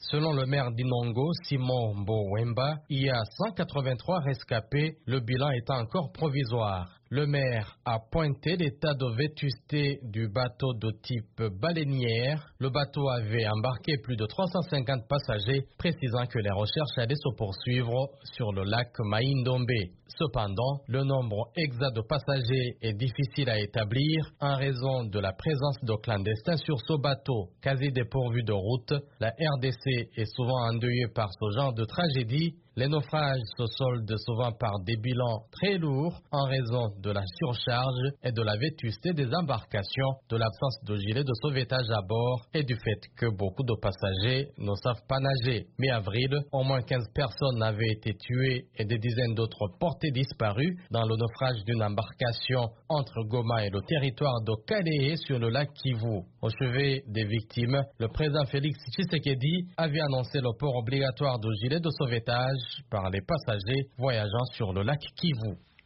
Selon le maire d'Inongo, Simon Mbowemba, il y a 183 rescapés, le bilan étant encore provisoire. Le maire a pointé l'état de vétusté du bateau de type baleinière. Le bateau avait embarqué plus de 350 passagers, précisant que les recherches allaient se poursuivre sur le lac Maindombe. Cependant, le nombre exact de passagers est difficile à établir en raison de la présence de clandestins sur ce bateau. Quasi dépourvu de route, la RDC est souvent endeuillée par ce genre de tragédie. Les naufrages se soldent souvent par des bilans très lourds en raison de la surcharge et de la vétusté des embarcations, de l'absence de gilets de sauvetage à bord et du fait que beaucoup de passagers ne savent pas nager. Mi-avril, au moins 15 personnes avaient été tuées et des dizaines d'autres portées disparues dans le naufrage d'une embarcation entre Goma et le territoire de Kalehe sur le lac Kivu. Au chevet des victimes, le président Félix Tshisekedi avait annoncé le port obligatoire de gilets de sauvetage par les passagers voyageant sur le lac Kivu.